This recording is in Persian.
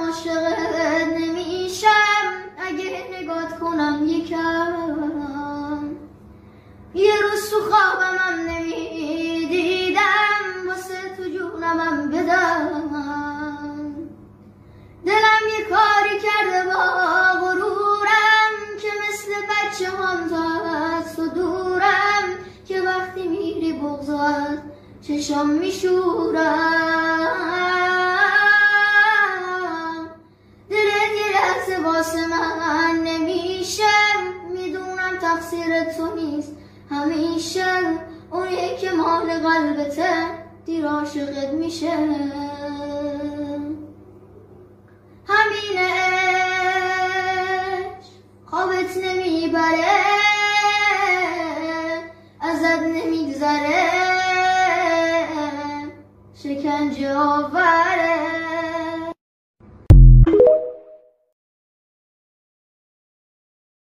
عاشقت نمیشم اگه نگات کنم یکم. یه روز تو خوابمم نمیدیدم واسه تو جونمم بدم. دلم یه کاری کرده با غرورم که مثل بچه هم تا از تو دورم، که وقتی میری بغضت چشام میشورم. دلت یه لحظه واسه من نمیشه، میدونم تقصیر تو نیست همیشه. اونی که مال قلبته دیر عاشقت میشه.